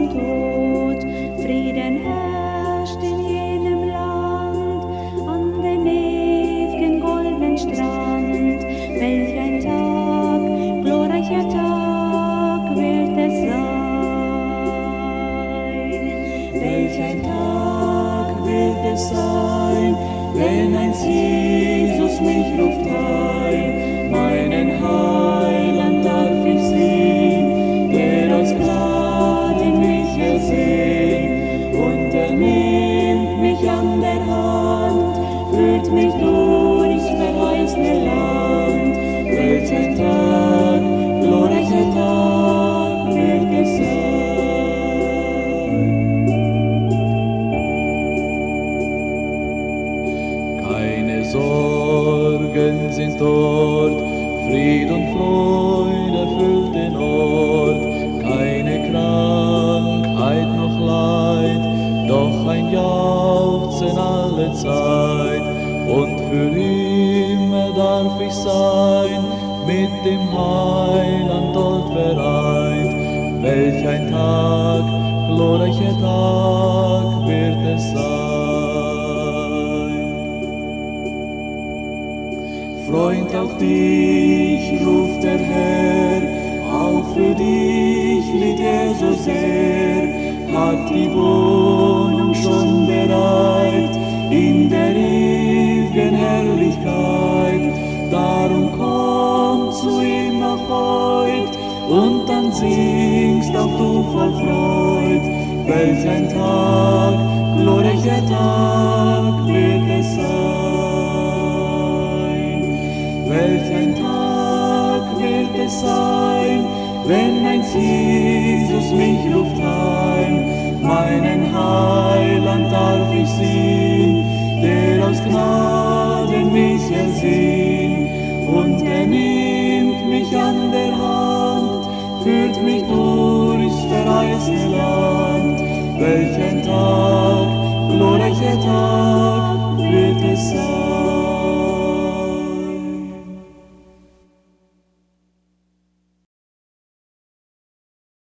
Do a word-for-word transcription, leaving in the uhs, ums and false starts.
zum Tod. Frieden herrscht in jenem Land, an dem ewigen goldenen Strand. Welch ein Tag, glorreicher Tag wird es sein. Welch ein Tag wird es sein, wenn einst Jesus mich ruft heim. Meinen Heiland darf ich sehen, der aus Gnaden mich ersehnt. Und er nimmt mich an der Hand, führt mich durchs verheißene Land. Welch ein Tag, glorreicher Tag wird es sein. Keine Sorgen sind dort, Fried und Freude erfüllt den Ort. Keine Krankheit noch Leid, doch ein Jauchzen alle Zeit. Und für immer darf ich sein, mit dem Heiland dort vereint. Welch ein Tag, glorreicher Tag wird es sein. Freund, auch dich ruft der Herr, auch für dich liebt er so sehr, hat die Wohnung schon bereit in der ewigen Herrlichkeit. Darum komm zu ihm noch heut und dann singst auch du voll Freud. Welch ein Tag, glorreicher Tag wird es sein. Welch ein Tag wird es sein, wenn einst Jesus mich ruft heim. Meinen Heiland darf ich sehen, der aus Gnaden mich ersehnt. Und er nimmt mich an der Hand, führt mich durchs verheißene Land. Welch ein Tag,